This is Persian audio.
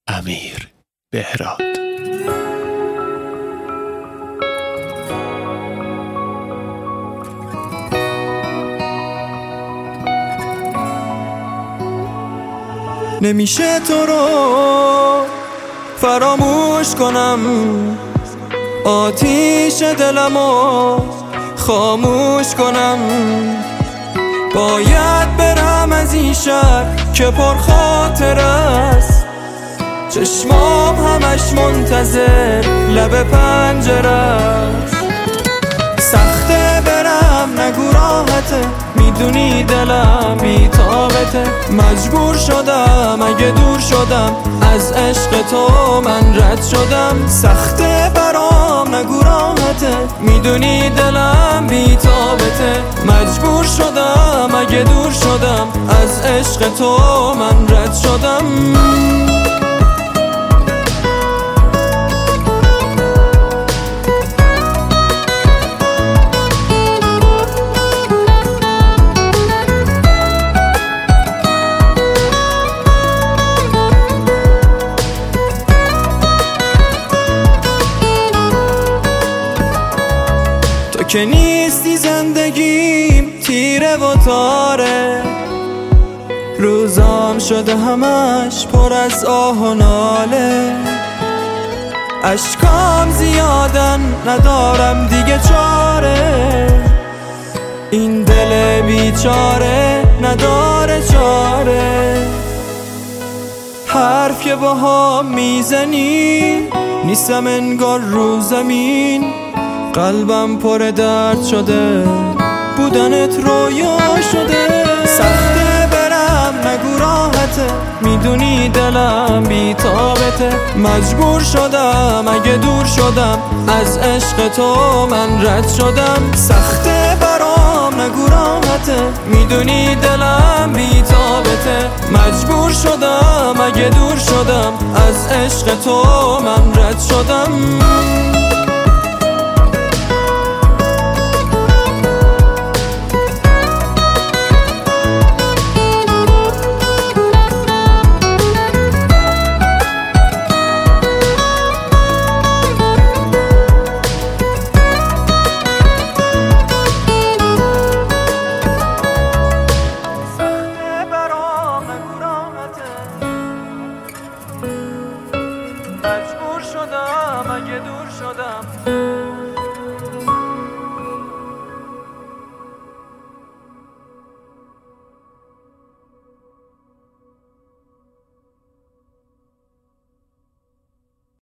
امیر بهراد. نمیشه تو رو فراموش کنم، آتیش دلمو خاموش کنم. باید برم از این شهر که پر خاطر است، چشمام همش منتظر لب پنجره است. سخته برم نگو راحته، میدونی دلم بی طاقته. مجبور شدم اگه دور شدم، از عشق تو من رد شدم. سخته برام نگو راحته، میدونی دلم بی طاقته. مجبور شدم اگه دور شدم، از عشق تو من رد شدم. که نیستی زندگیم تیره و تاره، روزام شده همش پر از آه و ناله. اشکام زیادن ندارم دیگه چاره، این دل بیچاره نداره چاره. حرف که با هم میزنی نیستم انگار رو زمین. قلبم پر درد شده، بودنت رویا شده. سخته برم نگو راحته، میدونی دلم بی طاقته. مجبور شدم اگه دور شدم، از عشق تو من رد شدم. سخته برام نگو راحته، میدونی دلم بی طاقته. مجبور شدم اگه دور شدم، از عشق تو من رد شدم. مجبور شدم اگه دور شدم.